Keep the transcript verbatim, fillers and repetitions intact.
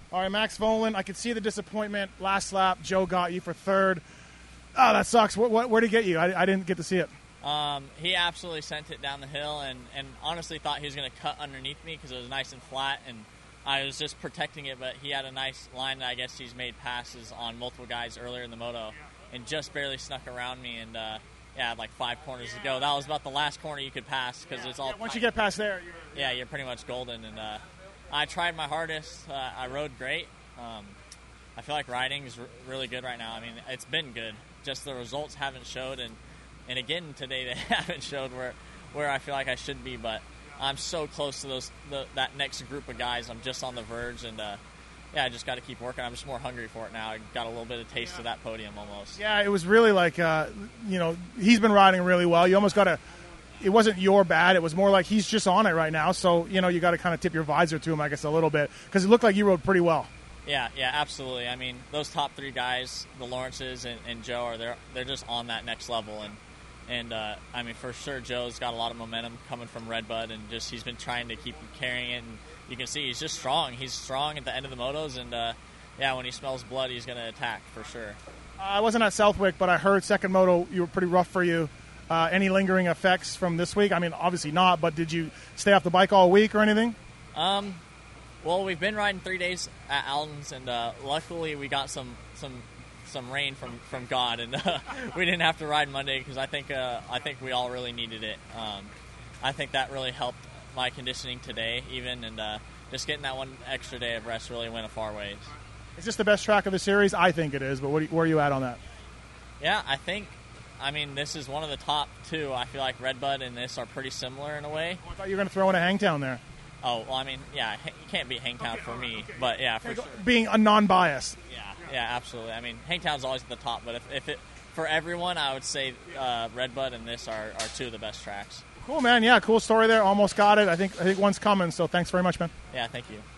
All right, Max Vohland, I could see the disappointment. Last lap, Joe got you for third. Oh, that sucks. What, what, where did he get you? I, I didn't get to see it. Um, he absolutely sent it down the hill, and, and honestly thought he was going to cut underneath me because it was nice and flat, and I was just protecting it, but he had a nice line that I guess he's made passes on multiple guys earlier in the moto, and just barely snuck around me, and uh, yeah, like five corners to go. That was about the last corner you could pass because yeah, it's all yeah, once tight. You get past there, you're, yeah, you're pretty much golden, and uh, I tried my hardest. Uh, I rode great. Um, I feel like riding is r- really good right now. I mean, it's been good. Just the results haven't showed, and, and again today they haven't showed where where I feel like I should be. But I'm so close to those the, that next group of guys. I'm just on the verge, and uh, yeah, I just got to keep working. I'm just more hungry for it now. I got a little bit of taste of that podium almost. Yeah, it was really like uh, you know he's been riding really well. You almost got to. It wasn't your bad. It was more like he's just on it right now. So you know you got to kind of tip your visor to him, I guess, a little bit because it looked like you rode pretty well. Yeah, yeah, absolutely. I mean, those top three guys, the Lawrences and, and Joe, are they're they're just on that next level, and and uh, I mean, for sure, Joe's got a lot of momentum coming from Redbud, and just he's been trying to keep carrying it, and you can see he's just strong. He's strong at the end of the motos, and uh, yeah, when he smells blood, he's going to attack for sure. Uh, I wasn't at Southwick, but I heard second moto you were pretty rough for you. Uh, any lingering effects from this week? I mean, obviously not, but did you stay off the bike all week or anything? Um. Well, we've been riding three days at Alden's, and uh, luckily we got some some some rain from, from God, and uh, we didn't have to ride Monday because I think uh, I think we all really needed it. Um, I think that really helped my conditioning today, even, and uh, just getting that one extra day of rest really went a far ways. Is this the best track of the series? I think it is, but what, where are you at on that? Yeah, I think. I mean, this is one of the top two. I feel like Redbud and this are pretty similar in a way. Oh, I thought you were going to throw in a Hangtown there. Oh, well, I mean, yeah, you can't beat Hangtown okay, for me, okay. but yeah, for okay, sure. Being a non-biased. Yeah, yeah, absolutely. I mean, Hangtown's always at the top, but if, if it for everyone, I would say uh, Redbud and this are, are two of the best tracks. Cool, man. Yeah, cool story there. Almost got it. I think I think one's coming, so thanks very much, man. Yeah, thank you.